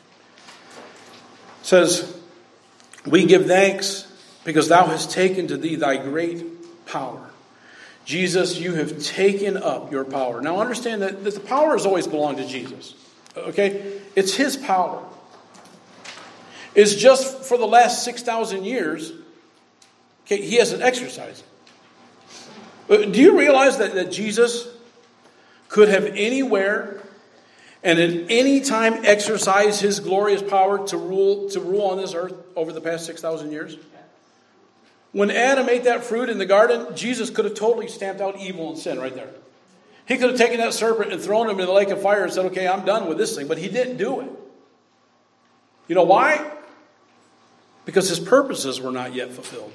says, we give thanks because thou hast taken to thee thy great power. Jesus, you have taken up your power. Now understand that the power has always belonged to Jesus. Okay? It's his power. It's just for the last 6,000 years, okay, he hasn't exercised it. Do you realize that Jesus could have anywhere and at any time exercised his glorious power to rule on this earth over the past 6,000 years? When Adam ate that fruit in the garden, Jesus could have totally stamped out evil and sin right there. He could have taken that serpent and thrown him in the lake of fire and said, okay, I'm done with this thing. But he didn't do it. You know why? Because his purposes were not yet fulfilled.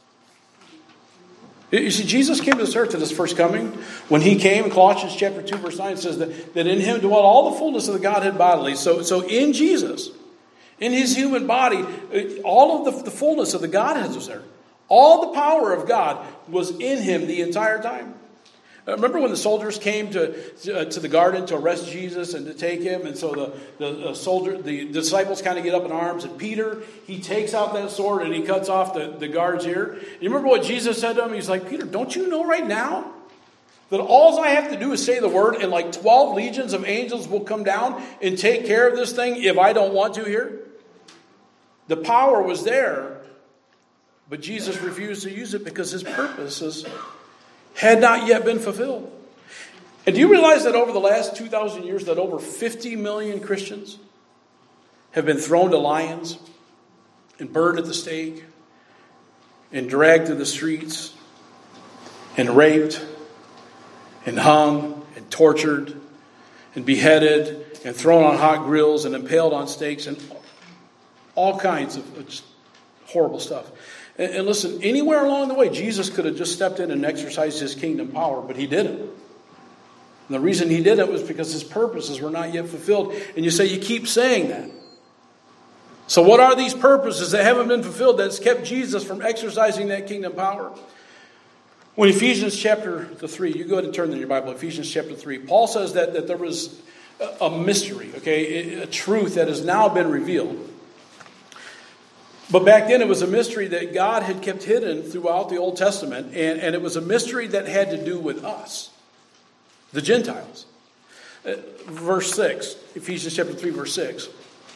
You see, Jesus came to this earth at his first coming. When he came, in Colossians chapter 2, verse 9, says that in him dwelt all the fullness of the Godhead bodily. So in Jesus, in his human body, all of the fullness of the Godhead was there. All the power of God was in him the entire time. Remember when the soldiers came to the garden to arrest Jesus and to take him? And so the disciples kind of get up in arms. And Peter, he takes out that sword and he cuts off the guard's ear. You remember what Jesus said to him? He's like, Peter, don't you know right now that all I have to do is say the word and like 12 legions of angels will come down and take care of this thing if I don't want to here? The power was there, but Jesus refused to use it because his purposes had not yet been fulfilled. And do you realize that over the last 2,000 years that over 50 million Christians have been thrown to lions and burned at the stake and dragged through the streets and raped and hung and tortured and beheaded and thrown on hot grills and impaled on stakes and all kinds of just horrible stuff. And listen, anywhere along the way, Jesus could have just stepped in and exercised his kingdom power, but he didn't. And the reason he did it was because his purposes were not yet fulfilled. And you say, you keep saying that. So what are these purposes that haven't been fulfilled that's kept Jesus from exercising that kingdom power? When Ephesians chapter 3, you go ahead and turn in your Bible, Ephesians chapter 3, Paul says that there was a mystery, okay, a truth that has now been revealed. But back then it was a mystery that God had kept hidden throughout the Old Testament, and it was a mystery that had to do with us, the Gentiles. Verse 6, Ephesians chapter 3, verse 6.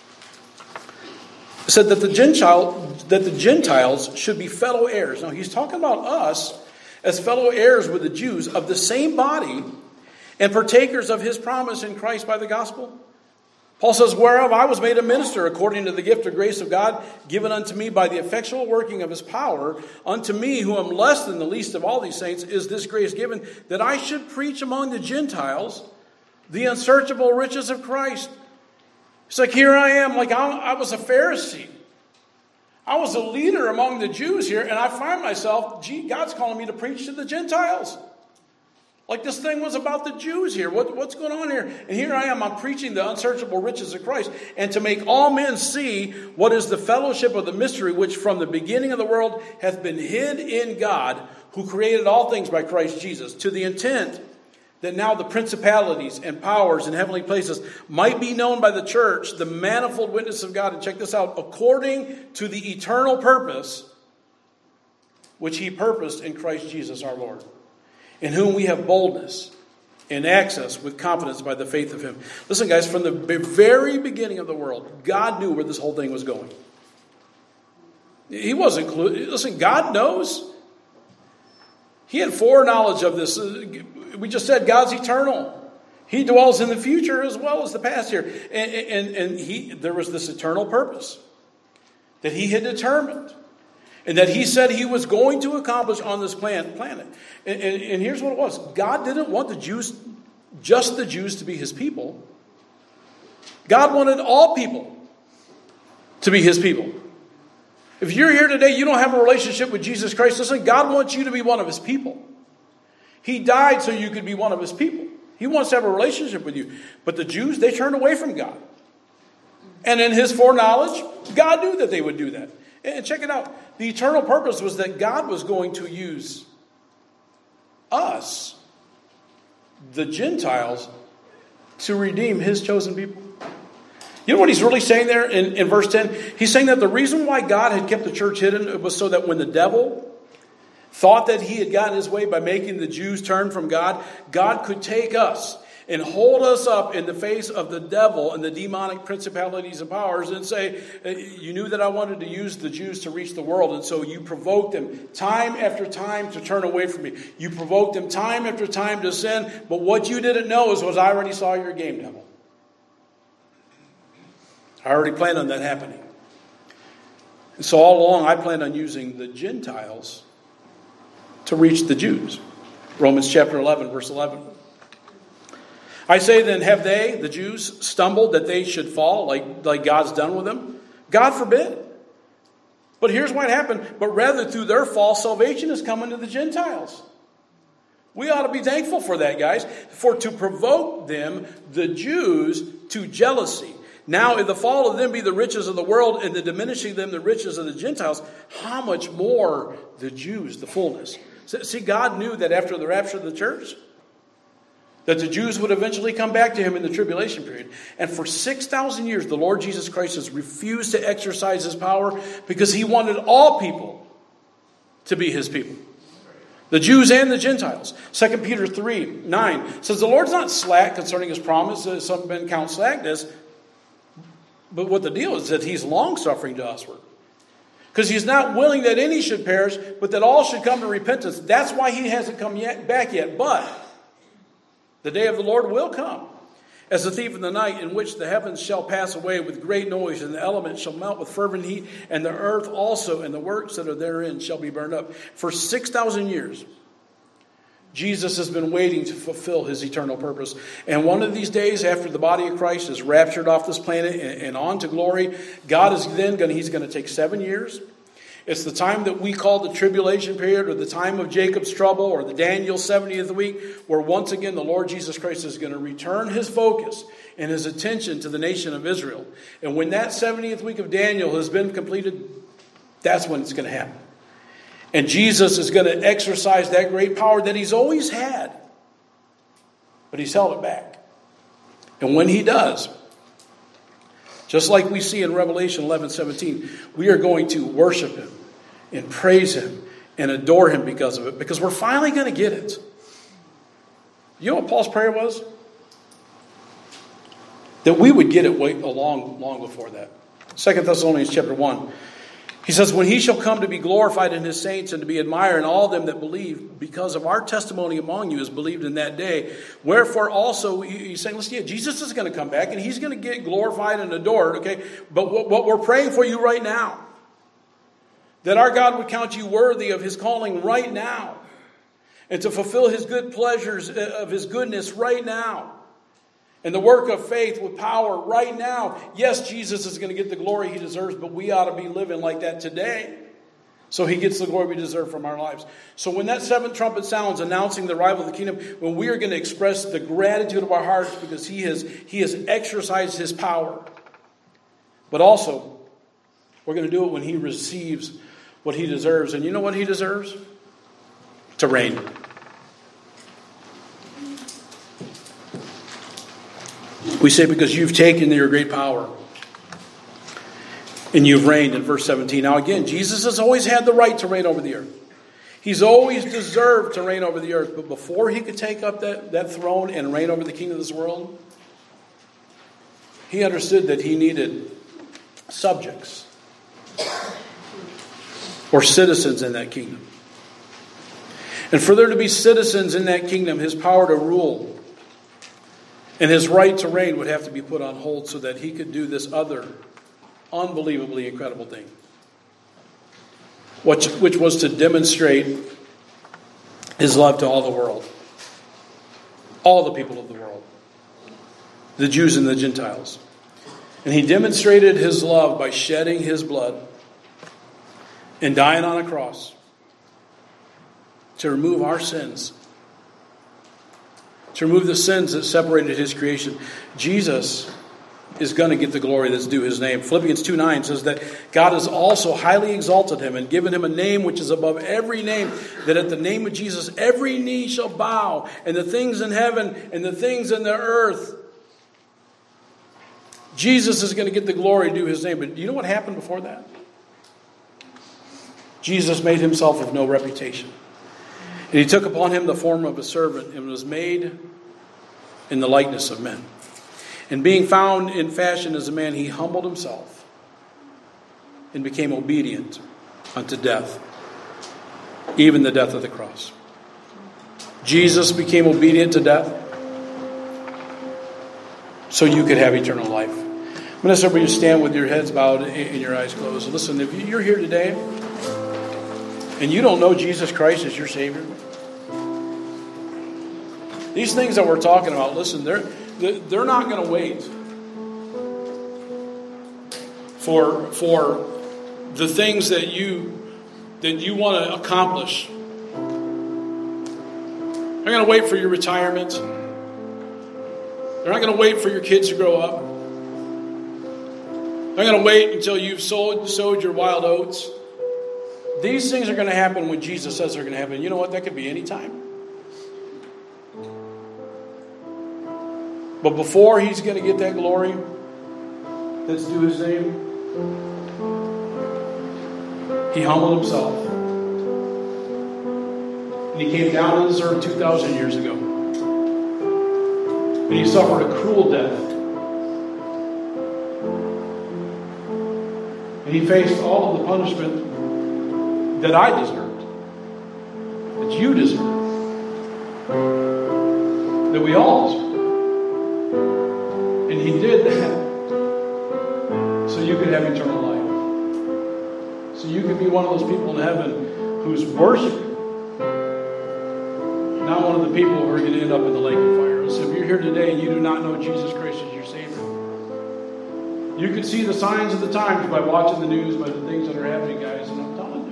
It said that the Gentiles should be fellow heirs. Now he's talking about us as fellow heirs with the Jews of the same body and partakers of his promise in Christ by the gospel. Paul says, whereof I was made a minister according to the gift of grace of God given unto me by the effectual working of his power. Unto me, who am less than the least of all these saints, is this grace given, that I should preach among the Gentiles the unsearchable riches of Christ. It's like, here I am, like I was a Pharisee. I was a leader among the Jews here, and I find myself, God's calling me to preach to the Gentiles. Like this thing was about the Jews here. What's going on here? And here I am, I'm preaching the unsearchable riches of Christ. And to make all men see what is the fellowship of the mystery, which from the beginning of the world hath been hid in God, who created all things by Christ Jesus, to the intent that now the principalities and powers in heavenly places might be known by the church, the manifold witness of God. And check this out, according to the eternal purpose which he purposed in Christ Jesus our Lord, in whom we have boldness and access with confidence by the faith of him. Listen, guys, from the very beginning of the world, God knew where this whole thing was going. He wasn't clueless. Listen, God knows. He had foreknowledge of this. We just said God's eternal. He dwells in the future as well as the past here. And there was this eternal purpose that he had determined. And that he said he was going to accomplish on this planet. And here's what it was. God didn't want the Jews, just the Jews, to be his people. God wanted all people to be his people. If you're here today, you don't have a relationship with Jesus Christ, listen, God wants you to be one of his people. He died so you could be one of his people. He wants to have a relationship with you. But the Jews, they turned away from God. And in his foreknowledge, God knew that they would do that. And check it out. The eternal purpose was that God was going to use us, the Gentiles, to redeem his chosen people. You know what he's really saying there in verse 10? He's saying that the reason why God had kept the church hidden was so that when the devil thought that he had gotten his way by making the Jews turn from God, God could take us and hold us up in the face of the devil and the demonic principalities and powers and say, you knew that I wanted to use the Jews to reach the world, and so you provoked them time after time to turn away from me. You provoked them time after time to sin, but what you didn't know was I already saw your game, devil. I already planned on that happening. And so all along I planned on using the Gentiles to reach the Jews. Romans chapter 11, verse 11. I say then, have they, the Jews, stumbled that they should fall like God's done with them? God forbid. But here's what happened. But rather through their fall, salvation is coming to the Gentiles. We ought to be thankful for that, guys. For to provoke them, the Jews, to jealousy. Now, if the fall of them be the riches of the world, and the diminishing them the riches of the Gentiles, how much more the Jews, the fullness? See, God knew that after the rapture of the church, that the Jews would eventually come back to him in the tribulation period. And for 6,000 years, the Lord Jesus Christ has refused to exercise his power because he wanted all people to be his people. The Jews and the Gentiles. 2 Peter 3:9 says, the Lord's not slack concerning his promise, as some men count slackness. But what the deal is that he's long-suffering to usward. Because he's not willing that any should perish, but that all should come to repentance. That's why he hasn't come back yet. But the day of the Lord will come, as a thief in the night, in which the heavens shall pass away with great noise, and the elements shall melt with fervent heat, and the earth also and the works that are therein shall be burned up. For 6,000 years, Jesus has been waiting to fulfill his eternal purpose. And one of these days, after the body of Christ is raptured off this planet and on to glory, God is then he's going to take 7 years. It's the time that we call the tribulation period, or the time of Jacob's trouble, or the Daniel 70th week, where once again the Lord Jesus Christ is going to return his focus and his attention to the nation of Israel. And when that 70th week of Daniel has been completed, that's when it's going to happen. And Jesus is going to exercise that great power that he's always had. But he's held it back. And when he does, just like we see in Revelation 11:17, we are going to worship him and praise him and adore him because of it. Because we're finally going to get it. You know what Paul's prayer was? That we would get it long before that. 2 Thessalonians chapter 1. He says, when he shall come to be glorified in his saints and to be admired in all them that believe, because of our testimony among you is believed in that day. Wherefore also, he's saying, listen, Jesus is going to come back and he's going to get glorified and adored, okay? But what we're praying for you right now, that our God would count you worthy of his calling right now, and to fulfill his good pleasures of his goodness right now. And the work of faith with power right now. Yes, Jesus is going to get the glory he deserves, but we ought to be living like that today, so he gets the glory we deserve from our lives. So when that seventh trumpet sounds, announcing the arrival of the kingdom, when we are going to express the gratitude of our hearts because he has exercised his power. But also, we're going to do it when he receives what he deserves. And you know what he deserves? To reign. We say, because you've taken your great power and you've reigned, in verse 17. Now again, Jesus has always had the right to reign over the earth. He's always deserved to reign over the earth. But before he could take up that throne and reign over the kingdom of this world, he understood that he needed subjects or citizens in that kingdom. And for there to be citizens in that kingdom, his power to rule and his right to reign would have to be put on hold so that he could do this other unbelievably incredible thing, which was to demonstrate his love to all the world, all the people of the world, the Jews and the Gentiles. And he demonstrated his love by shedding his blood and dying on a cross to remove our sins, to remove the sins that separated his creation. Jesus is going to get the glory that's due his name. Philippians 2:9 says that God has also highly exalted him and given him a name which is above every name, that at the name of Jesus every knee shall bow, and the things in heaven and the things in the earth. Jesus is going to get the glory due his name. But do you know what happened before that? Jesus made himself of no reputation. And he took upon him the form of a servant and was made in the likeness of men. And being found in fashion as a man, he humbled himself and became obedient unto death, even the death of the cross. Jesus became obedient to death so you could have eternal life. I'm going to ask everybody to stand with your heads bowed and your eyes closed. Listen, if you're here today and you don't know Jesus Christ as your Savior, these things that we're talking about, listen, they're not going to wait for the things that you want to accomplish. They're not going to wait for your retirement. They're not going to wait for your kids to grow up. They're not going to wait until you've sowed your wild oats. These things are going to happen when Jesus says they're going to happen. You know what? That could be any time. But before he's going to get that glory that's due his name, he humbled himself. And he came down to this earth 2,000 years ago. And he suffered a cruel death. And he faced all of the punishment that I deserved, that you deserve, that we all deserve. And he did that so you could have eternal life. So you could be one of those people in heaven who's worshiping, not one of the people who are going to end up in the lake of fire. So if you're here today and you do not know Jesus Christ as your Savior, you can see the signs of the times by watching the news, by the things that are happening, guys, and I'm telling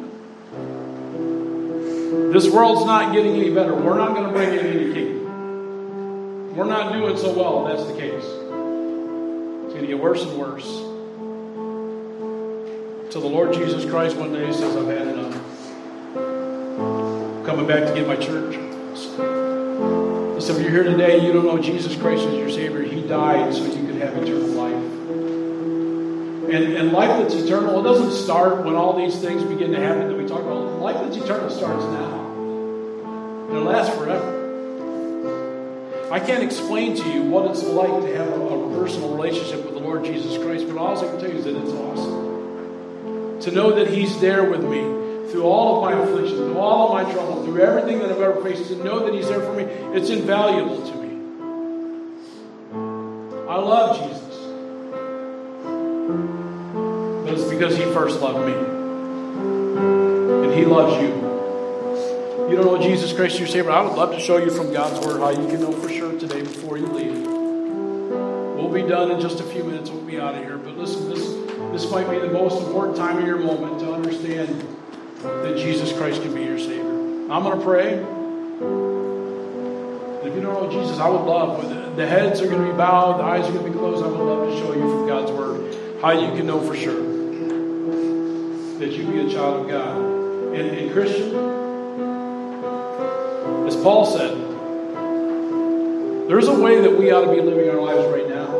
you. This world's not getting any better. We're not going to bring in any kingdom. We're not doing so well, if that's the case. It's going to get worse and worse. Till the Lord Jesus Christ one day says, I've had enough. I'm coming back to get my church. So if you're here today and you don't know Jesus Christ as your Savior, He died so you could have eternal life. And life that's eternal, it doesn't start when all these things begin to happen that we talk about. Life that's eternal starts now. And it lasts forever. I can't explain to you what it's like to have a personal relationship with the Lord Jesus Christ, but all I can tell you is that it's awesome. To know that He's there with me through all of my affliction, through all of my trouble, through everything that I've ever faced, to know that He's there for me, it's invaluable to me. I love Jesus. But it's because He first loved me. And He loves you. You don't know Jesus Christ your Savior? I would love to show you from God's Word how you can know for sure today before you leave. We'll be done in just a few minutes. We'll be out of here. But listen, this might be the most important time of your moment to understand that Jesus Christ can be your Savior. I'm going to pray. If you don't know Jesus, I would love, the heads are going to be bowed, the eyes are going to be closed. I would love to show you from God's Word how you can know for sure that you be a child of God. And Christian, as Paul said, there's a way that we ought to be living our lives right now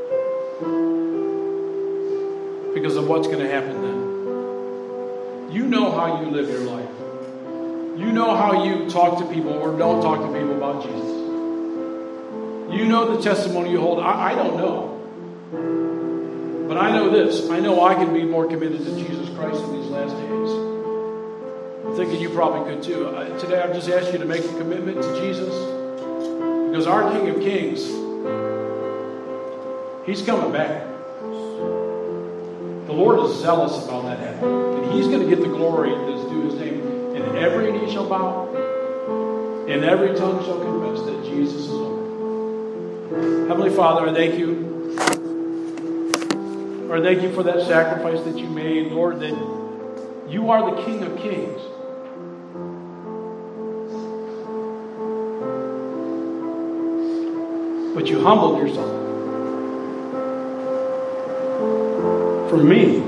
because of what's going to happen then. You know how you live your life. You know how you talk to people or don't talk to people about Jesus. You know the testimony you hold. I don't know. But I know this. I know I can be more committed to Jesus Christ in these last days. I'm thinking you probably could too. Today I've just asked you to make a commitment to Jesus. Because our King of Kings, He's coming back. The Lord is zealous about that happening. And He's going to get the glory that's due His name. And every knee shall bow. And every tongue shall confess that Jesus is Lord. Heavenly Father, I thank you. Lord, thank you for that sacrifice that you made. Lord, that you are the King of Kings. But you humbled yourself for me.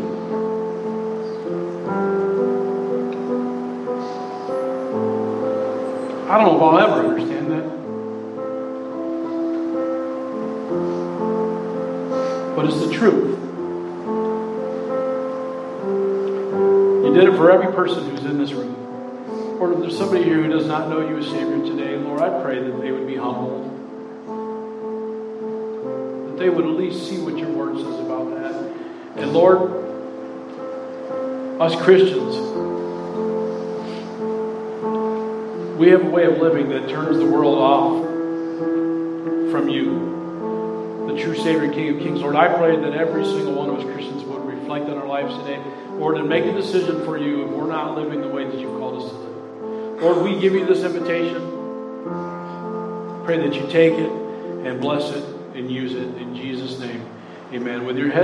I don't know if I'll ever understand that. But it's the truth. You did it for every person who's in this room. Lord, if there's somebody here who does not know you as Savior today, Lord, I pray that they would be humbled. That they would at least see what your word says about that. And Lord, us Christians, we have a way of living that turns the world off from you, the true Savior, King of Kings. Lord, I pray that every single one of us Christians would reflect on our lives today, Lord, and make a decision for you if we're not living the way that you've called us to live. Lord, we give you this invitation. Pray that you take it and bless it and use it in Jesus' name. Amen. With your head